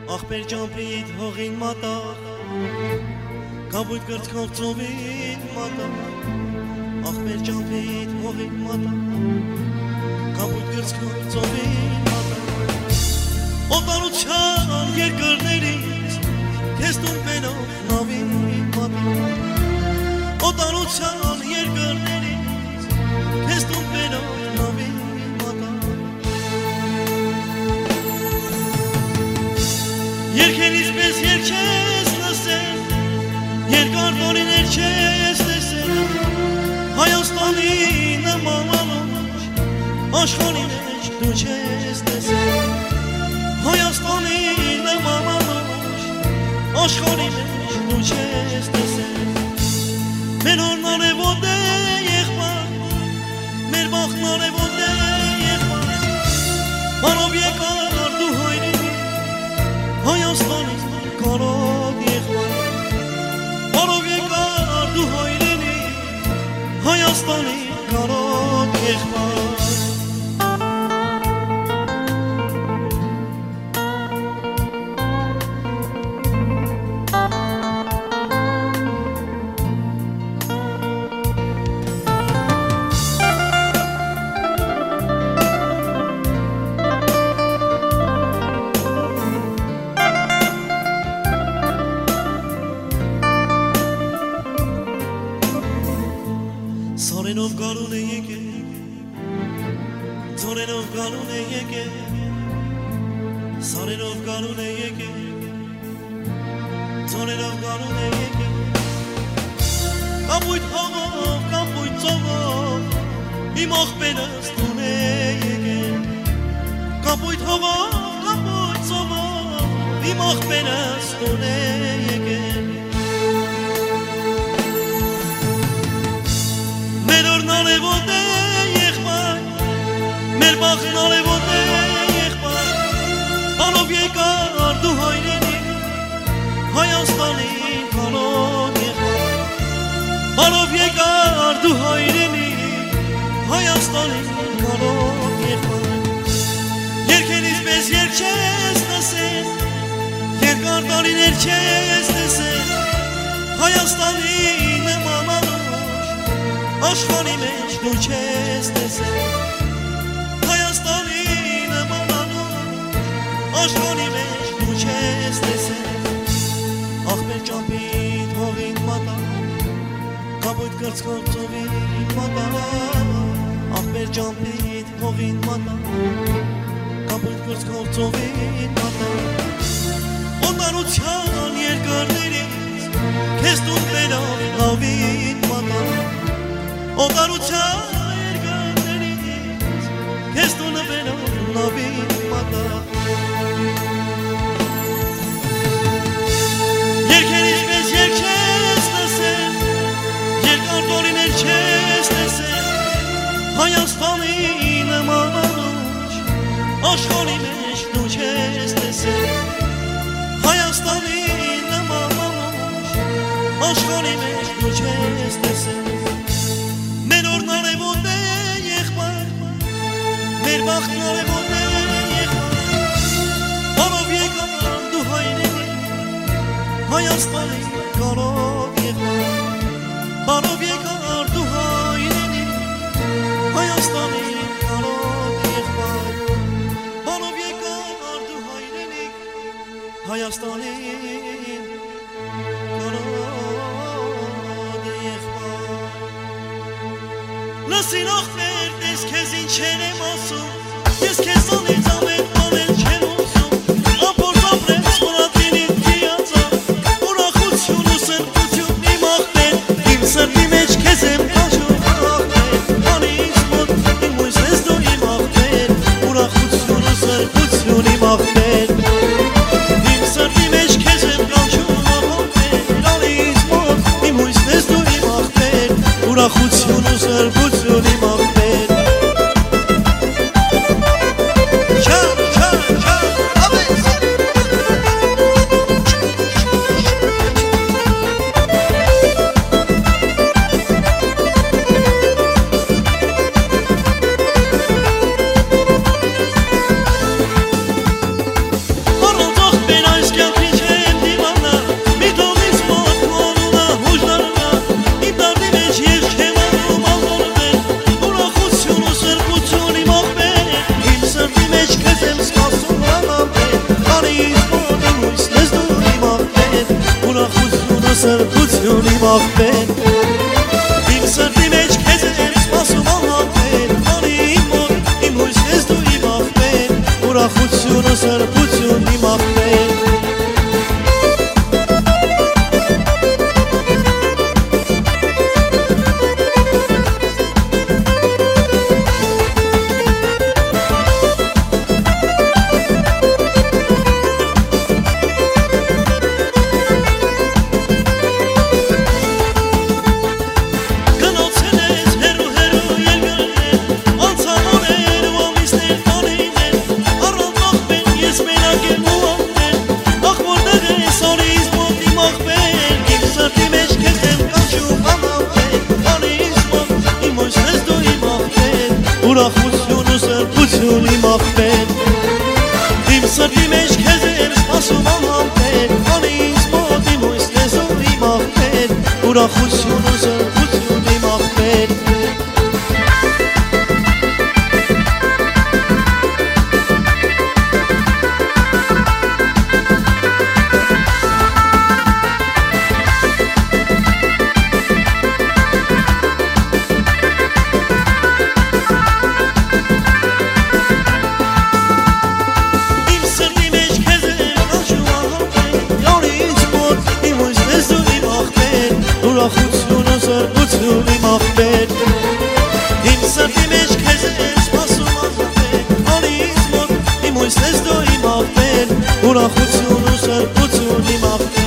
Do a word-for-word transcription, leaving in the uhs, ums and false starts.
Ախպեր ջամփիդ հողին մատաղ Կապույտ կրծքով ծովին մատաղ Ախպեր ջամփիդ հողին մատաղ Կապույտ կրծքով ծովին մատաղ Օտարության երկրներից Քեզ տուն բերող նավին մատաղ Օտարության երկրներից Քեզ տուն բերող նավին Երկերից պես երկես լսել, երկար դորիներ չես տեսել, Հայաստանի նման անուչ, աշխարհի մեջ դու չես տեսել, Հայաստանի նման անուչ, աշխարհի մեջ դու չես տեսել, Մեր օրն արևոտ է եղբայր, մեր վախն արևոտ է եղբայր, Բարով եկար դու հայրենի, Հայաստանի կարոտ եղբայր Բարով եկար դու հայրենի Հայաստանի կարոտ եղբայր Ձորենով գարուն է եկել, ձորենով գարուն է եկել, Սարենով գարուն է եկել, ձորենով գարուն է եկել, Կապույտ հողով, կապույտ ծովով, իմ ախպերս տուն է եկել, Կապույտ հողով, կապույտ ծովով, իմ ախպերս տուն է եկել, Մեր օրն արևոտ է եղբայր, մեր վախն արևոտ է եղբայր, Բարով եկար դու հայրենի, Հայաստանի կարոտ եղբայր, Բարով եկար դու հայրենի, Հայաստանի կարոտ եղբայր, Երկերից պես երկ չես լսել, երկար տարիներ չես տեսել, Հայաստանի նման Աշխարհի մեջ դու չես տեսել Հայաստանի նման անուչ Աշխարհի մեջ դու չես տեսել Ախպեր ջամփիդ հողին մատաղ Կապույտ կրծքով ծովին մատաղ Ախպեր ջամփիդ հողին մատաղ Կապույտ կրծքով ծովին մատաղ Օտարության երկրներից Քեզ տուն բերող նավին մատաղ Օտարության երկրներից Քեզ տունը բերող նավին մատաղ Երկերից պես երկ չես լսել, երկար դորիներ չես տեսել, Հայաստանի նման անուչ, աշխարհի մեջ դու չես տեսել, Հայաստանի նման անուչ, աշխարհի մեջ դու չես տեսել Մեր օրն արևոտ է եղբայր, մեր վախն արևոտ է եղբայր, Բարով եկար դու հայրենի, Հայաստանի կարոտ եղբայր, Բարով եկար դու հայրենի, Հայաստանի կարոտ եղբայր, Բարով եկար դու հայրենի, Հայաստանի Լսին ախպեր, տես քեզ ինչեր եմ ասում, Ես քեզ անից ամեն ամեն չեմ ուսում, Ամփորձ ապրես մորատվին ինքիացավ, Ուրախություն ու սրբություն իմ ախպեր, Իմ սրտի մեջ քեզ եմ կաչում ախպեր, Անից մոտ իմ ույս ես դու իմ ախպեր, Ուրախություն ու սրբություն իմ ախպեր, Իմ սրտի մեջ քեզ եմ կաչում ախպեր, Անից մոտ իմ ույս ես դու իմ ախպեր, Ուրախություն ու սրբություն իմ ախպեր սրբություն իմ աղբեր Իմ սրտի մեջ քեզ էր սպասում անհամբեր Անի իմ մոտ իմ հույսն ես դու իմ աղբեր Ուրախություն ու սրբություն իմ աղբեր Ուրախություն ու սրբություն իմ աղբեր Իմ սրտի մեջ քեզ էր սպասում անհամբեր Անի ինձ մոտ իմ հույսն ես ու իմ աղբեր Ուրախություն ու սրբություն իմ աղբեր Ուրախություն ու սրբություն իմ աղբեր Իմ սրտի մեջ քեզ էր սպասում անհամբեր Անի ինձ մոտ իմ հույսն ես դու իմ աղբեր Ուրախություն ու սրբություն իմ աղբեր